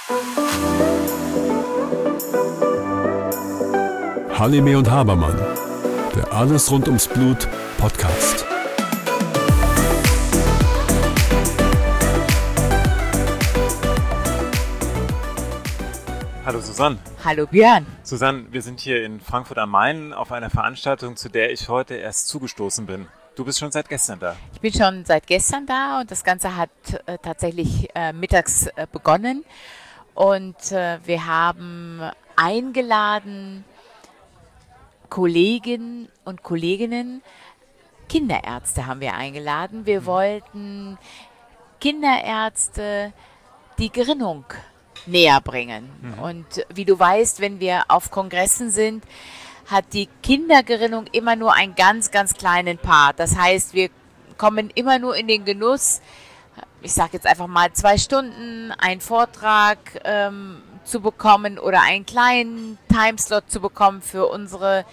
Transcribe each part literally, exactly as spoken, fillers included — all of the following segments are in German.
Halime und Habermann, der Alles rund ums Blut Podcast. Hallo Susanne. Hallo Björn. Susanne, wir sind hier in Frankfurt am Main auf einer Veranstaltung, zu der ich heute erst zugestoßen bin. Du bist schon seit gestern da. Ich bin schon seit gestern da und das Ganze hat äh, tatsächlich äh, mittags äh, begonnen. Und äh, wir haben eingeladen Kollegen und Kolleginnen, Kinderärzte haben wir eingeladen. Wir wollten Kinderärzte die Gerinnung näher bringen. Mhm. Und wie du weißt, wenn wir auf Kongressen sind, hat die Kindergerinnung immer nur einen ganz, ganz kleinen Part. Das heißt, wir kommen immer nur in den Genuss, ich sage jetzt einfach mal zwei Stunden, einen Vortrag ähm, zu bekommen oder einen kleinen Timeslot zu bekommen für unsere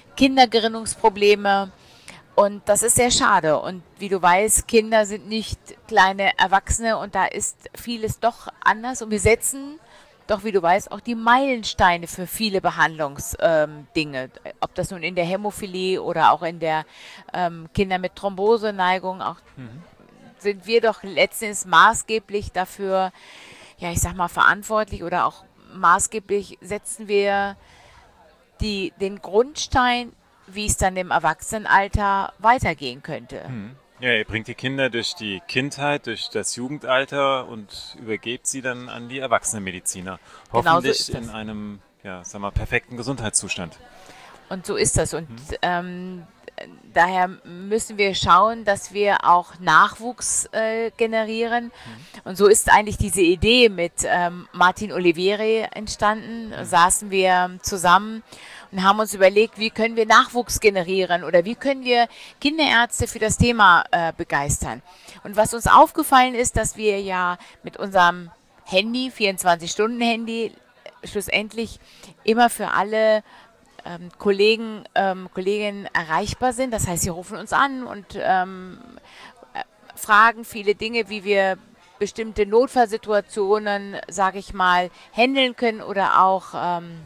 Kindergerinnungsprobleme. Und das ist sehr schade. Und wie du weißt, Kinder sind nicht kleine Erwachsene und da ist vieles doch anders. Und wir setzen doch, wie du weißt, auch die Meilensteine für viele Behandlungsdinge. Ähm, Ob das nun in der Hämophilie oder auch in der ähm, Kinder mit Thromboseneigung, auch mhm. sind wir doch letztens maßgeblich dafür, ja, ich sag mal, verantwortlich oder auch maßgeblich setzen wir die, den Grundstein, wie es dann im Erwachsenenalter weitergehen könnte. Mhm. Ja, ihr bringt die Kinder durch die Kindheit, durch das Jugendalter und übergebt sie dann an die Erwachsenenmediziner. Hoffentlich genau so in einem, ja, sag mal, perfekten Gesundheitszustand. Und so ist das. Und mhm. ähm, daher müssen wir schauen, dass wir auch Nachwuchs äh, generieren. Mhm. Und so ist eigentlich diese Idee mit ähm, Martin Olivieri entstanden. Mhm. Saßen wir zusammen und haben uns überlegt, wie können wir Nachwuchs generieren oder wie können wir Kinderärzte für das Thema äh, begeistern. Und was uns aufgefallen ist, dass wir ja mit unserem Handy, vierundzwanzig-Stunden-Handy, schlussendlich immer für alle ähm, Kollegen, ähm, Kolleginnen erreichbar sind. Das heißt, sie rufen uns an und ähm, äh, fragen viele Dinge, wie wir bestimmte Notfallsituationen, sage ich mal, handeln können oder auch ähm,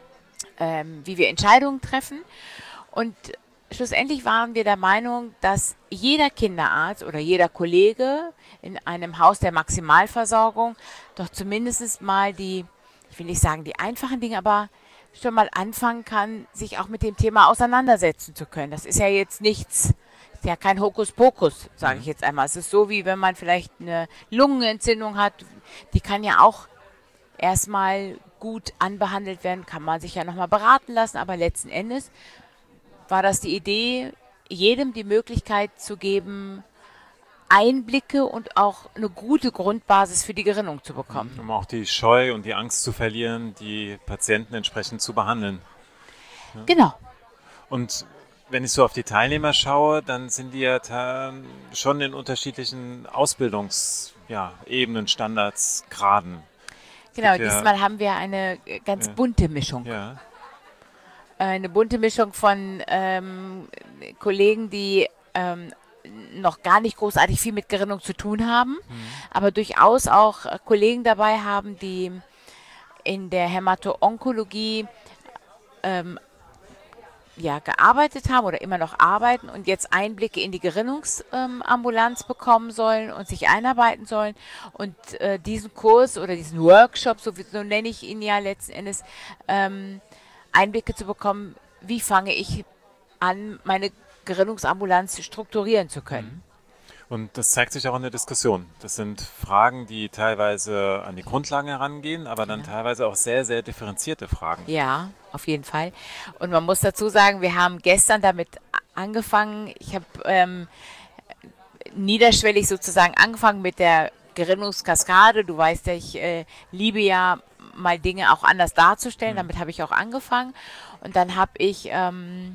Ähm, wie wir Entscheidungen treffen. Und schlussendlich waren wir der Meinung, dass jeder Kinderarzt oder jeder Kollege in einem Haus der Maximalversorgung doch zumindest mal die, ich will nicht sagen die einfachen Dinge, aber schon mal anfangen kann, sich auch mit dem Thema auseinandersetzen zu können. Das ist ja jetzt nichts, ist ja kein Hokuspokus, sage ich jetzt einmal. Es ist so, wie wenn man vielleicht eine Lungenentzündung hat, die kann ja auch erstmal gut anbehandelt werden, kann man sich ja nochmal beraten lassen, aber letzten Endes war das die Idee, jedem die Möglichkeit zu geben, Einblicke und auch eine gute Grundbasis für die Gerinnung zu bekommen. Um auch die Scheu und die Angst zu verlieren, die Patienten entsprechend zu behandeln. Ja. Genau. Und wenn ich so auf die Teilnehmer schaue, dann sind die ja schon in unterschiedlichen Ausbildungsebenen, ja, Standards, Graden. Genau, ja, diesmal haben wir eine ganz ja, bunte Mischung. Ja. Eine bunte Mischung von ähm, Kollegen, die ähm, noch gar nicht großartig viel mit Gerinnung zu tun haben, mhm. aber durchaus auch äh, Kollegen dabei haben, die in der Hämato-Onkologie ähm, ja, gearbeitet haben oder immer noch arbeiten und jetzt Einblicke in die Gerinnungsambulanz ähm, bekommen sollen und sich einarbeiten sollen. Und äh, diesen Kurs oder diesen Workshop, so, so nenne ich ihn ja letzten Endes, ähm, Einblicke zu bekommen, wie fange ich an, meine Gerinnungsambulanz strukturieren zu können. Und das zeigt sich auch in der Diskussion. Das sind Fragen, die teilweise an die Grundlagen herangehen, aber dann ja. teilweise auch sehr, sehr differenzierte Fragen. Ja, auf jeden Fall. Und man muss dazu sagen, wir haben gestern damit angefangen, ich habe ähm, niederschwellig sozusagen angefangen mit der Gerinnungskaskade. Du weißt ja, ich äh, liebe ja mal Dinge auch anders darzustellen. Mhm. Damit habe ich auch angefangen. Und dann habe ich ähm,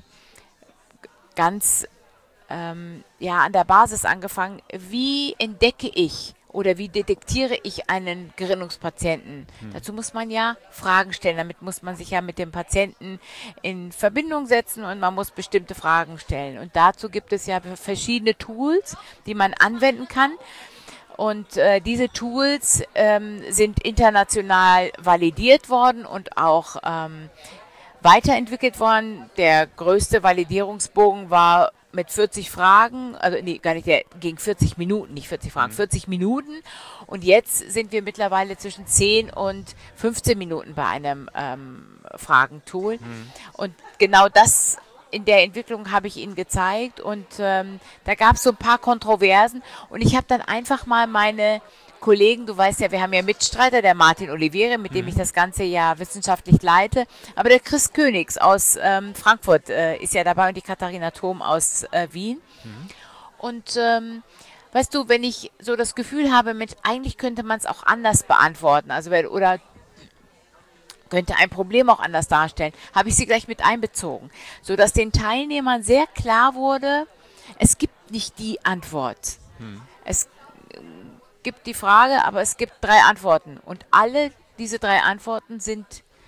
ganz ähm, ja, an der Basis angefangen, wie entdecke ich oder wie detektiere ich einen Gerinnungspatienten? Hm. Dazu muss man ja Fragen stellen, damit muss man sich ja mit dem Patienten in Verbindung setzen und man muss bestimmte Fragen stellen. Und dazu gibt es ja verschiedene Tools, die man anwenden kann. Und äh, diese Tools ähm, sind international validiert worden und auch ähm, weiterentwickelt worden. Der größte Validierungsbogen war mit vierzig Fragen, also nee, gar nicht, der ging vierzig Minuten, nicht vierzig Fragen, Mhm. vierzig Minuten. Und jetzt sind wir mittlerweile zwischen zehn und fünfzehn Minuten bei einem ähm, Fragentool. Mhm. Und genau das in der Entwicklung habe ich Ihnen gezeigt. Und ähm, da gab es so ein paar Kontroversen. Und ich habe dann einfach mal meine Kollegen, du weißt ja, wir haben ja Mitstreiter, der Martin Olivieri, mit dem Mhm. ich das ganze ja wissenschaftlich leite, aber der Chris Königs aus ähm, Frankfurt äh, ist ja dabei und die Katharina Thom aus äh, Wien. Mhm. Und ähm, weißt du, wenn ich so das Gefühl habe, mit eigentlich könnte man es auch anders beantworten, also wenn, oder könnte ein Problem auch anders darstellen, habe ich sie gleich mit einbezogen, sodass den Teilnehmern sehr klar wurde, es gibt nicht die Antwort. Mhm. Es gibt die Frage, aber es gibt drei Antworten. Und alle diese drei Antworten sind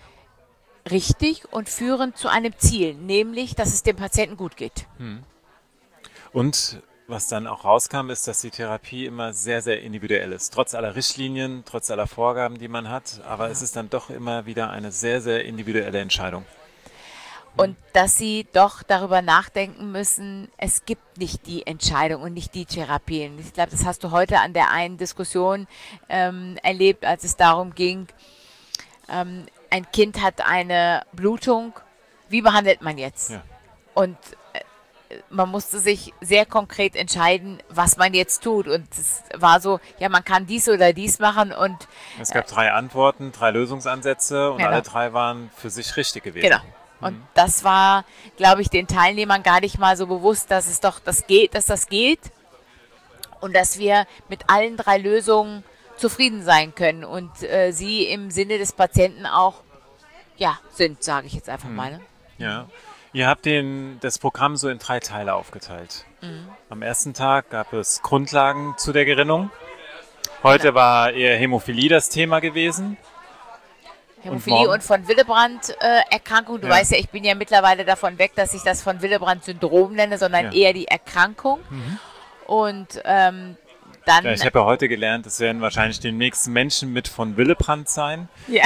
richtig und führen zu einem Ziel, nämlich, dass es dem Patienten gut geht. Mhm. Und was dann auch rauskam, ist, dass die Therapie immer sehr, sehr individuell ist. Trotz aller Richtlinien, trotz aller Vorgaben, die man hat. Aber es ist dann doch immer wieder eine sehr, sehr individuelle Entscheidung. Und dass sie doch darüber nachdenken müssen, es gibt nicht die Entscheidung und nicht die Therapien. Ich glaube, das hast du heute an der einen Diskussion ähm, erlebt, als es darum ging, ähm, ein Kind hat eine Blutung, wie behandelt man jetzt? Ja. Und äh, man musste sich sehr konkret entscheiden, was man jetzt tut. Und es war so, ja, man kann dies oder dies machen und Es gab drei Antworten, drei Lösungsansätze und Genau. alle drei waren für sich richtig gewesen. genau. Und das war, glaube ich, den Teilnehmern gar nicht mal so bewusst, dass es doch das geht, dass das geht und dass wir mit allen drei Lösungen zufrieden sein können und äh, sie im Sinne des Patienten auch ja, sind, sage ich jetzt einfach mal. Ne? Ja. Ihr habt den, das Programm so in drei Teile aufgeteilt. Mhm. Am ersten Tag gab es Grundlagen zu der Gerinnung. Heute Genau. war eher Hämophilie das Thema gewesen. Hämophilie morgen? und, von Willebrand-Erkrankung. Du Ja. weißt ja, ich bin ja mittlerweile davon weg, dass ich das von Willebrand-Syndrom nenne, sondern Ja. eher die Erkrankung. Und ähm, dann... Ja, ich habe ja heute gelernt, es werden wahrscheinlich die nächsten Menschen mit von Willebrand sein. ja,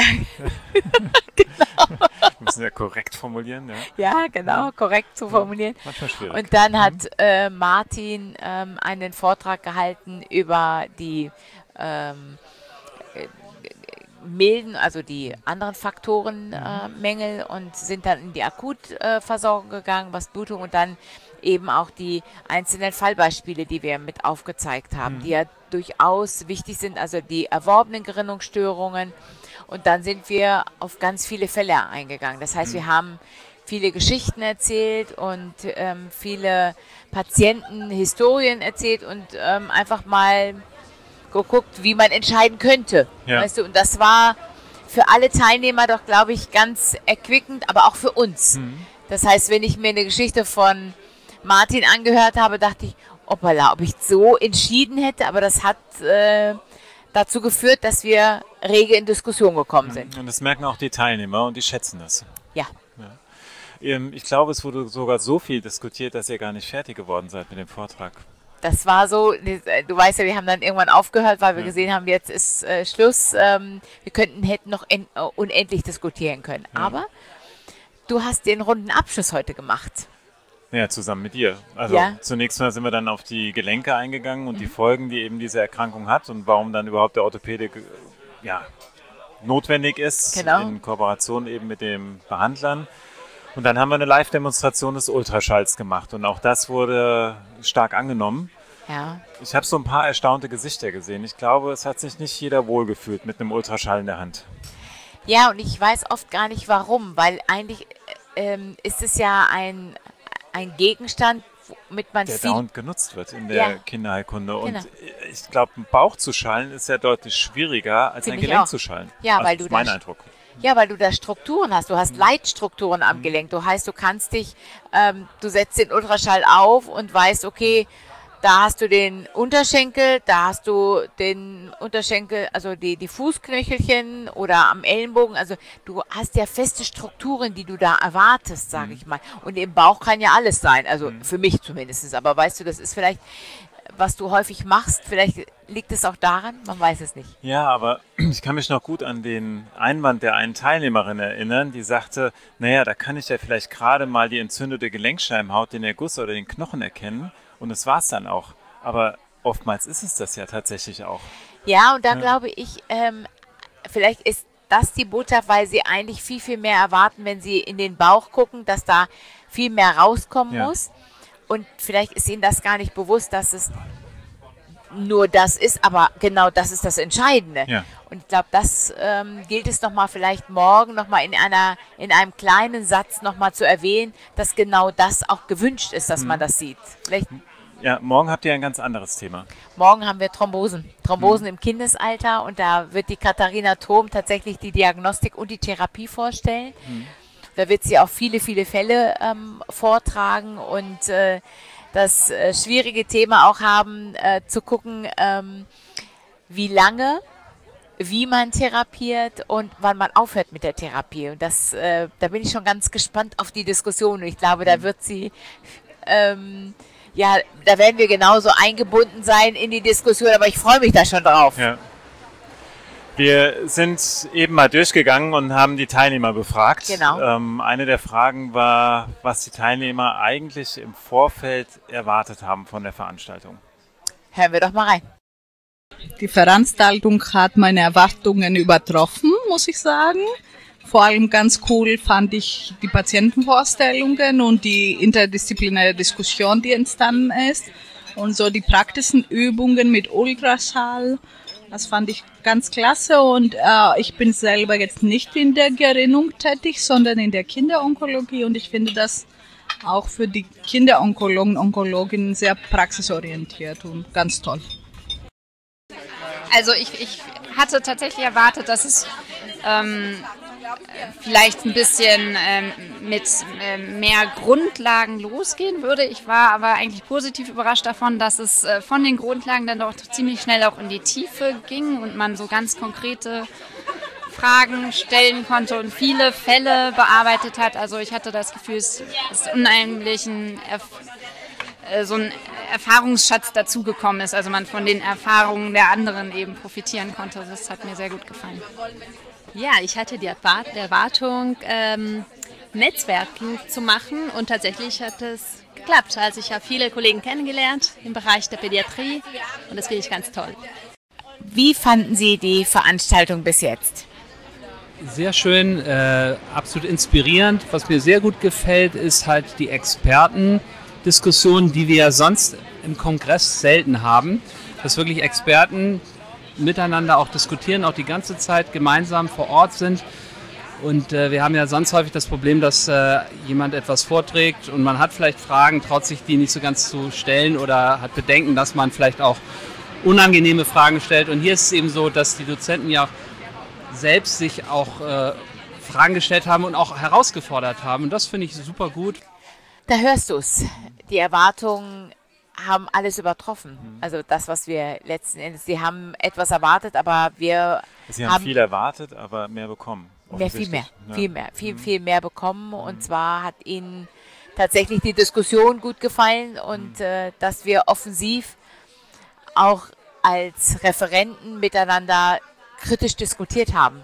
Wir müssen ja korrekt formulieren. Ja. ja, genau, korrekt zu formulieren. Manchmal schwierig. Und dann hat äh, Martin ähm, einen Vortrag gehalten über die ähm, äh, milden, also die anderen Faktoren, äh, Mängel und sind dann in die Akutversorgung äh, gegangen, was Blutung und dann eben auch die einzelnen Fallbeispiele, die wir mit aufgezeigt haben, die ja durchaus wichtig sind, also die erworbenen Gerinnungsstörungen. Und dann sind wir auf ganz viele Fälle eingegangen. Das heißt, wir haben viele Geschichten erzählt und ähm, viele Patientenhistorien erzählt und ähm, einfach mal geguckt, wie man entscheiden könnte. Ja. Weißt du? Und das war für alle Teilnehmer doch, glaube ich, ganz erquickend, aber auch für uns. Das heißt, wenn ich mir eine Geschichte von Martin angehört habe, dachte ich, opala, ob ich so entschieden hätte, aber das hat äh, dazu geführt, dass wir rege in Diskussion gekommen sind. Und das merken auch die Teilnehmer und die schätzen das. Ja. Ähm, Ich glaube, es wurde sogar so viel diskutiert, dass ihr gar nicht fertig geworden seid mit dem Vortrag. Das war so, du weißt ja, wir haben dann irgendwann aufgehört, weil wir Ja. gesehen haben, jetzt ist äh, Schluss. Ähm, wir könnten, hätten noch en, äh, unendlich diskutieren können. Ja. Aber du hast den runden Abschluss heute gemacht. Ja, zusammen mit dir. Also Ja. zunächst mal sind wir dann auf die Gelenke eingegangen und die Folgen, die eben diese Erkrankung hat und warum dann überhaupt der Orthopäde ja, notwendig ist, Genau. in Kooperation eben mit den Behandlern. Und dann haben wir eine Live-Demonstration des Ultraschalls gemacht und auch das wurde stark angenommen. Ja. Ich habe so ein paar erstaunte Gesichter gesehen. Ich glaube, es hat sich nicht jeder wohlgefühlt mit einem Ultraschall in der Hand. Ja, und ich weiß oft gar nicht warum, weil eigentlich ähm, ist es ja ein, ein Gegenstand, womit man Der viel... dauernd genutzt wird in der Ja. Kinderheilkunde. Und Genau. ich glaube, ein Bauch zu schallen ist ja deutlich schwieriger, als Find ein ich Gelenk auch. zu schallen. Ja, Also weil das du ist mein das- Eindruck. Ja, weil du da Strukturen hast. Du hast Leitstrukturen am Gelenk. Du heißt, du kannst dich, ähm, du setzt den Ultraschall auf und weißt, okay, da hast du den Unterschenkel, da hast du den Unterschenkel, also die, die Fußknöchelchen oder am Ellenbogen. Also du hast ja feste Strukturen, die du da erwartest, sage ich mal. Und im Bauch kann ja alles sein. Also für mich zumindest. Aber weißt du, das ist vielleicht was du häufig machst. Vielleicht liegt es auch daran, man weiß es nicht. Ja, aber ich kann mich noch gut an den Einwand der einen Teilnehmerin erinnern, die sagte, naja, da kann ich ja vielleicht gerade mal die entzündete Gelenkschleimhaut, den Erguss oder den Knochen erkennen und das war's dann auch. Aber oftmals ist es das ja tatsächlich auch. Ja, und da Ja. glaube ich, ähm, vielleicht ist das die Botschaft, weil sie eigentlich viel, viel mehr erwarten, wenn sie in den Bauch gucken, dass da viel mehr rauskommen Ja. muss. Und vielleicht ist ihnen das gar nicht bewusst, dass es nur das ist, aber genau das ist das Entscheidende. Ja. Und ich glaube, das ähm, gilt es nochmal vielleicht morgen nochmal in einer, in einem kleinen Satz nochmal zu erwähnen, dass genau das auch gewünscht ist, dass Mhm. man das sieht. Vielleicht Ja, morgen habt ihr ein ganz anderes Thema. morgen haben wir Thrombosen. Thrombosen im Kindesalter und da wird die Katharina Thom tatsächlich die Diagnostik und die Therapie vorstellen. Da wird sie auch viele, viele Fälle ähm, vortragen und äh, das äh, schwierige Thema auch haben, äh, zu gucken, ähm, wie lange, wie man therapiert und wann man aufhört mit der Therapie. Und das, äh, da bin ich schon ganz gespannt auf die Diskussion. Und ich glaube, da wird sie, ähm, ja, da werden wir genauso eingebunden sein in die Diskussion, aber ich freue mich da schon drauf. Ja. Wir sind eben mal durchgegangen und haben die Teilnehmer befragt. Genau. Ähm, eine der Fragen war, was die Teilnehmer eigentlich im Vorfeld erwartet haben von der Veranstaltung. Hören wir doch mal rein. Die Veranstaltung hat meine Erwartungen übertroffen, muss ich sagen. Vor allem ganz cool fand ich die Patientenvorstellungen und die interdisziplinäre Diskussion, die entstanden ist. Und so die praktischen Übungen mit Ultraschall, das fand ich ganz klasse. Und äh, ich bin selber jetzt nicht in der Gerinnung tätig, sondern in der Kinderonkologie. Und ich finde das auch für die Kinderonkologen, Onkologinnen sehr praxisorientiert und ganz toll. Also ich, ich hatte tatsächlich erwartet, dass es ähm, vielleicht ein bisschen ähm, mit ähm, mehr Grundlagen losgehen würde. Ich war aber eigentlich positiv überrascht davon, dass es äh, von den Grundlagen dann doch ziemlich schnell auch in die Tiefe ging und man so ganz konkrete Fragen stellen konnte und viele Fälle bearbeitet hat. Also ich hatte das Gefühl, es ist unheimlich ein Erf- so ein Erfahrungsschatz dazugekommen ist, also man von den Erfahrungen der anderen eben profitieren konnte. Das hat mir sehr gut gefallen. Ja, ich hatte die Erwartung, ähm, Netzwerken zu machen und tatsächlich hat es geklappt. Also ich habe viele Kollegen kennengelernt im Bereich der Pädiatrie und das finde ich ganz toll. Wie fanden Sie die Veranstaltung bis jetzt? Sehr schön, äh, absolut inspirierend. Was mir sehr gut gefällt, ist halt die Expertendiskussion, die wir ja sonst im Kongress selten haben. Dass wirklich Experten miteinander auch diskutieren, auch die ganze Zeit gemeinsam vor Ort sind. Und äh, wir haben ja sonst häufig das Problem, dass äh, jemand etwas vorträgt und man hat vielleicht Fragen, traut sich die nicht so ganz zu stellen oder hat Bedenken, dass man vielleicht auch unangenehme Fragen stellt. Und hier ist es eben so, dass die Dozenten ja selbst sich auch äh, Fragen gestellt haben und auch herausgefordert haben. Und das finde ich super gut. Da hörst du es. Die Erwartungen haben alles übertroffen. Also das, was wir letzten Endes, sie haben etwas erwartet, aber wir Sie haben, haben viel erwartet, aber mehr bekommen. mehr, viel mehr, Ja. viel mehr, viel, viel mehr bekommen. Und zwar hat ihnen tatsächlich die Diskussion gut gefallen und äh, dass wir offensiv auch als Referenten miteinander kritisch diskutiert haben.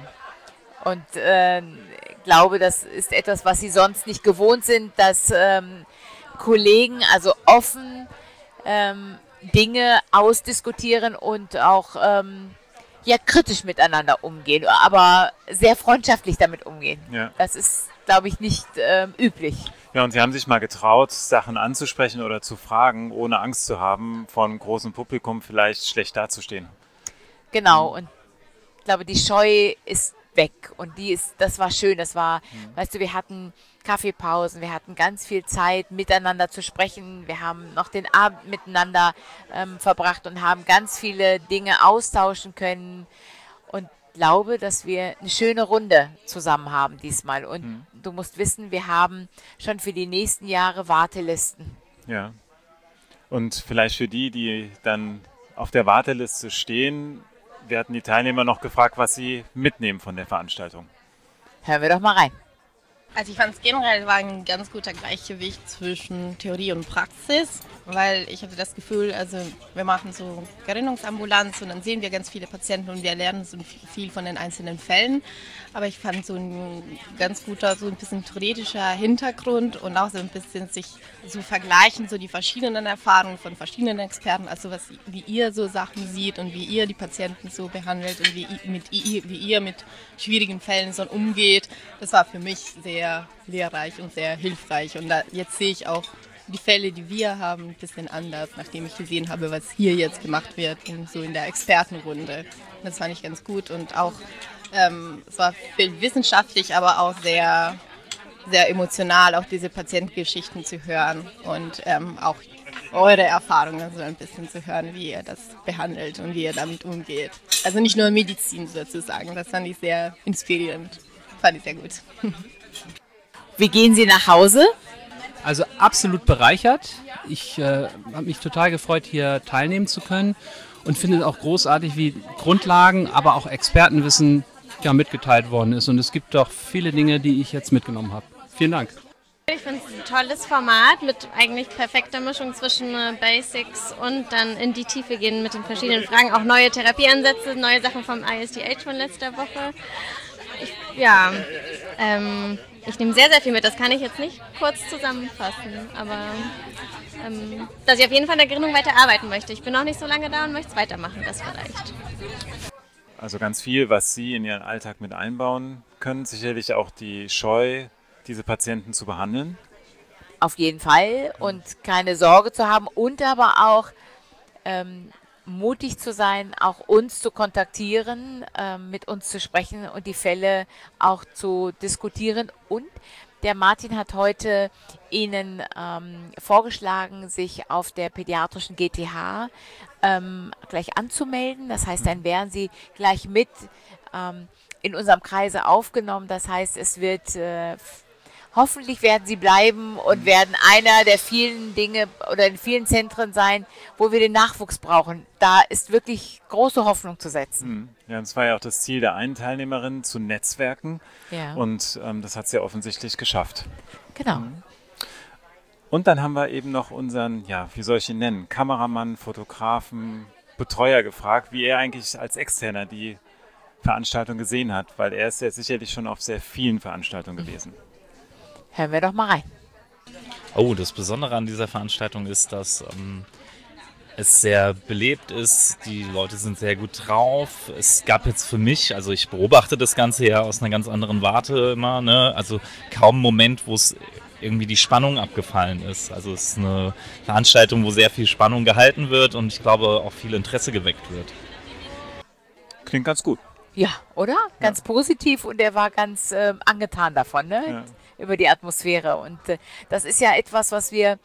Und äh, glaube, das ist etwas, was sie sonst nicht gewohnt sind, dass ähm, Kollegen also offen ähm, Dinge ausdiskutieren und auch ähm, ja, kritisch miteinander umgehen, aber sehr freundschaftlich damit umgehen. Ja. Das ist, glaube ich, nicht ähm, üblich. Ja, und Sie haben sich mal getraut, Sachen anzusprechen oder zu fragen, ohne Angst zu haben, vor einem großen Publikum vielleicht schlecht dazustehen. Genau, und ich glaube, die Scheu ist weg und die ist, das war schön, das war, mhm. weißt du, wir hatten Kaffeepausen, wir hatten ganz viel Zeit miteinander zu sprechen, wir haben noch den Abend miteinander ähm, verbracht und haben ganz viele Dinge austauschen können und glaube, dass wir eine schöne Runde zusammen haben diesmal und mhm. du musst wissen, wir haben schon für die nächsten Jahre Wartelisten. Ja, und vielleicht für die, die dann auf der Warteliste stehen, wir hatten die Teilnehmer noch gefragt, was sie mitnehmen von der Veranstaltung. Hören wir doch mal rein. Also ich fand es generell war ein ganz guter Gleichgewicht zwischen Theorie und Praxis, weil ich hatte das Gefühl, also wir machen so Gerinnungsambulanz und dann sehen wir ganz viele Patienten und wir lernen so viel von den einzelnen Fällen. Aber ich fand so ein ganz guter, so ein bisschen theoretischer Hintergrund und auch so ein bisschen sich so vergleichen, so die verschiedenen Erfahrungen von verschiedenen Experten, also was, wie ihr so Sachen seht und wie ihr die Patienten so behandelt und wie, mit, wie ihr mit schwierigen Fällen so umgeht. Das war für mich sehr lehrreich und sehr hilfreich und da, jetzt sehe ich auch die Fälle, die wir haben, ein bisschen anders, nachdem ich gesehen habe, was hier jetzt gemacht wird, in, so in der Expertenrunde. Das fand ich ganz gut und auch, ähm, es war wissenschaftlich, aber auch sehr, sehr emotional, auch diese Patientengeschichten zu hören und ähm, auch eure Erfahrungen so ein bisschen zu hören, wie ihr das behandelt und wie ihr damit umgeht. Also nicht nur Medizin sozusagen, das fand ich sehr inspirierend, fand ich sehr gut. Wie gehen Sie nach Hause? Also absolut bereichert. Ich äh, habe mich total gefreut, hier teilnehmen zu können und finde es auch großartig, wie Grundlagen, aber auch Expertenwissen ja, mitgeteilt worden ist. Und es gibt doch viele Dinge, die ich jetzt mitgenommen habe. Vielen Dank. Ich finde es ein tolles Format mit eigentlich perfekter Mischung zwischen äh, Basics und dann in die Tiefe gehen mit den verschiedenen Fragen. Auch neue Therapieansätze, neue Sachen vom I S D H von letzter Woche. Ich, ja, ähm, ich nehme sehr, sehr viel mit. Das kann ich jetzt nicht kurz zusammenfassen, aber ähm, dass ich auf jeden Fall in der Gerinnung weiterarbeiten möchte. Ich bin noch nicht so lange da und möchte es weitermachen, das vielleicht. Also ganz viel, was Sie in Ihren Alltag mit einbauen können. Sicherlich auch die Scheu, diese Patienten zu behandeln. Auf jeden Fall und keine Sorge zu haben und aber auch ähm, mutig zu sein, auch uns zu kontaktieren, äh, mit uns zu sprechen und die Fälle auch zu diskutieren. Und der Martin hat heute Ihnen ähm, vorgeschlagen, sich auf der pädiatrischen G T H ähm, gleich anzumelden. Das heißt, dann wären Sie gleich mit ähm, in unserem Kreise aufgenommen. Das heißt, es wird äh, hoffentlich werden sie bleiben und werden einer der vielen Dinge oder in vielen Zentren sein, wo wir den Nachwuchs brauchen. Da ist wirklich große Hoffnung zu setzen. Ja, das war ja auch das Ziel der einen Teilnehmerin, zu netzwerken. Ja. Und ähm, das hat sie ja offensichtlich geschafft. Genau. Mhm. Und dann haben wir eben noch unseren, ja, wie soll ich ihn nennen, Kameramann, Fotografen, Betreuer gefragt, wie er eigentlich als Externer die Veranstaltung gesehen hat, weil er ist ja sicherlich schon auf sehr vielen Veranstaltungen gewesen. Hören wir doch mal rein. Oh, das Besondere an dieser Veranstaltung ist, dass ähm, es sehr belebt ist. Die Leute sind sehr gut drauf. Es gab jetzt für mich, also ich beobachte das Ganze ja aus einer ganz anderen Warte immer, ne? Also kaum einen Moment, wo es irgendwie die Spannung abgefallen ist. Also es ist eine Veranstaltung, wo sehr viel Spannung gehalten wird und ich glaube auch viel Interesse geweckt wird. Klingt ganz gut. Ja, oder? Ganz ja. positiv und er war ganz äh, angetan davon, ne? Ja. Über die Atmosphäre. Und äh, das ist ja etwas, was wir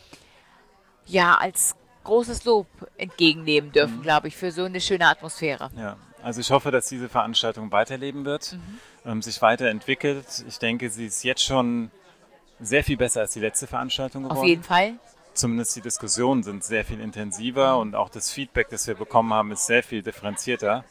ja als großes Lob entgegennehmen dürfen, mhm. glaube ich, für so eine schöne Atmosphäre. Ja, also ich hoffe, dass diese Veranstaltung weiterleben wird, mhm. ähm, sich weiterentwickelt. Ich denke, sie ist jetzt schon sehr viel besser als die letzte Veranstaltung geworden. Auf jeden Fall. Zumindest die Diskussionen sind sehr viel intensiver mhm. und auch das Feedback, das wir bekommen haben, ist sehr viel differenzierter.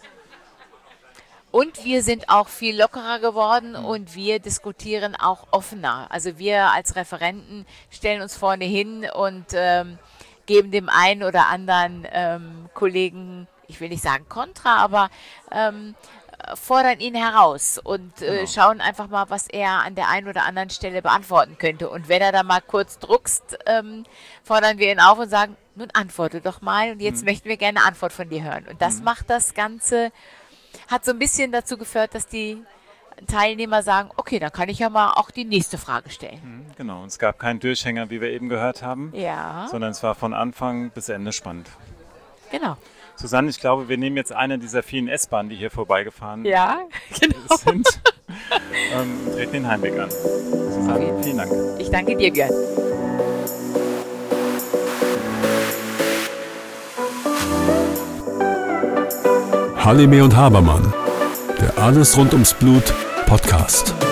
Und wir sind auch viel lockerer geworden und wir diskutieren auch offener. Also wir als Referenten stellen uns vorne hin und ähm, geben dem einen oder anderen ähm, Kollegen, ich will nicht sagen Kontra, aber ähm, fordern ihn heraus und äh, genau. schauen einfach mal, was er an der einen oder anderen Stelle beantworten könnte. Und wenn er da mal kurz druckst, ähm, fordern wir ihn auf und sagen, nun antworte doch mal und jetzt mhm. möchten wir gerne eine Antwort von dir hören. Und das mhm. macht das Ganze... hat so ein bisschen dazu geführt, dass die Teilnehmer sagen, okay, dann kann ich ja mal auch die nächste Frage stellen. Genau, und es gab keinen Durchhänger, wie wir eben gehört haben, ja. sondern es war von Anfang bis Ende spannend. Genau. Susanne, ich glaube, wir nehmen jetzt eine dieser vielen S-Bahnen, die hier vorbeigefahren ja, genau. sind, ähm, und treten den Heimweg an. Susanne, okay. vielen Dank. Ich danke dir, Björn. Halime und Habermann, der Alles rund ums Blut Podcast.